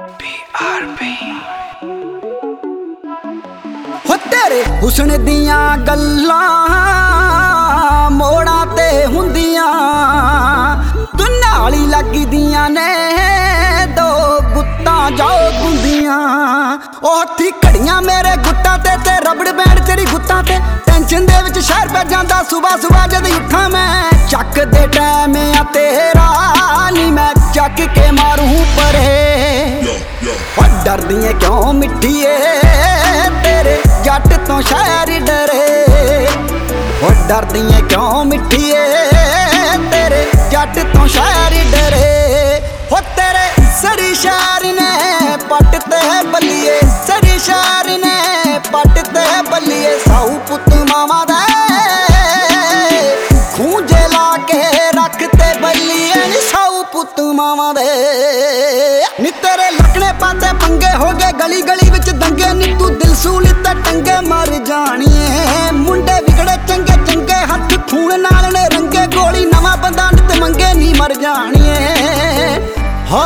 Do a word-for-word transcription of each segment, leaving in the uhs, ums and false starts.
हो तेरे हुस्न दियां गल्लां मोड़ां ते हुंदियां तू नाल ही लगदियां ने दो गुत्तां जाओ गुंदियां ओ हत्थी घड़ियां मेरे गुट्टां ते ते रबड़ बैंड तेरी गुत्तां ते टेंशन दे विच शहर पै जांदा सुबह सुबह जद उठां मैं चक दे टैम आ तेरा नी मैं चक के मारूं परे डरदी है क्यों मिठिए तेरे जट तो शहर डरे वो डरदी है क्यों मिठिए तेरे जट तो शहर डरे हो तेरे सरी शहर ने पटते बलिए सरी शहर ने पटते बलिए साऊ पुत मामा दे खूंजे ला के रखते बलिए साऊ पुत मामा दे नी तेरे लकने पाते पंगे हो गए गली गली विच दंगे नी तू दिल सूली ते टंगे मर जानिए मुंडे विगड़े चंगे चंगे हथ खून नाल ने रंगे गोली नवा बंदा नित मंगे नी मर जानिए हो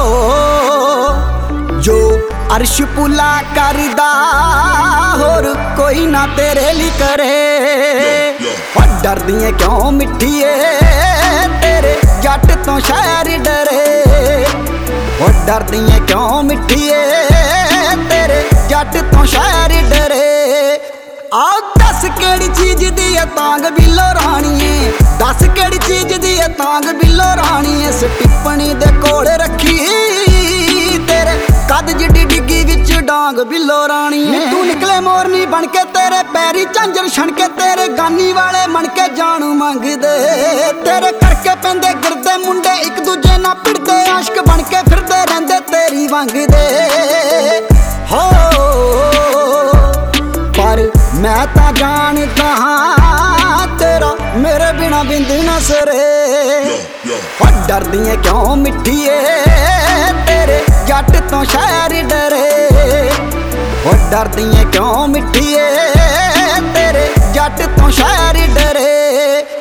जो अर्श पुला करदा होर कोई ना तेरे ली करे डरदी है क्यों मिठिए तेरे जट तो शहर डरे वो डरदी है क्यों मिठिए तेरे जट तो शहर डरे आओ दस केड़ी चीज दी है तांग बिलो राणीए दस केड़ी चीज दी है तांग बिलो राणीए सटिप्पणी दे कोल रखी तेरे कद जिड्डी डिग्गी विच डांग बिलो राणीए तू निकले मोरनी बन के तेरे पैरी झांजर छणके तेरे गानी वाले मन के जान मंगदे तेरे करके पेंदे गिरदे मुंडे एक दूजे ना भिड़दे आशिक बन के फिरदे रहंदे तेरी वंगदे हो पर मैं तां जानदा हां तेरा मेरे बिना बिंद ना सरे हो डरदी है क्यों मिठिए तेरे जट तो शहर डरे हो डरदी है क्यों मिठिए तेरे जट तो शहर डरे।